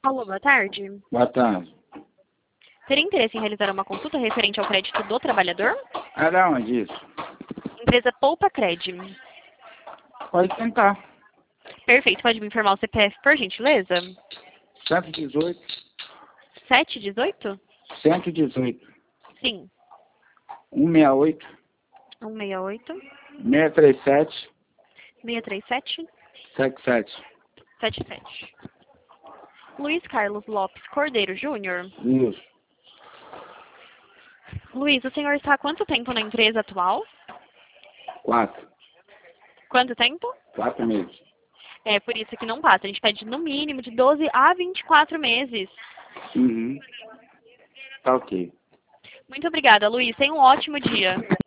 Alô, boa tarde. Boa tarde. Teria interesse em realizar uma consulta referente ao crédito do trabalhador? Era onde isso? Empresa Poupa Cred. Pode tentar. Perfeito. Pode me informar o CPF, por gentileza? 118. 718? 118. Sim. 168. 168. 637. 637. 77. 77. Luiz Carlos Lopes Cordeiro Júnior. Isso. Luiz, o senhor está há quanto tempo na empresa atual? 4. Quanto tempo? 4 meses. É, por isso que não passa. A gente pede no mínimo de 12 a 24 meses. Uhum. Tá ok. Muito obrigada, Luiz. Tenha um ótimo dia.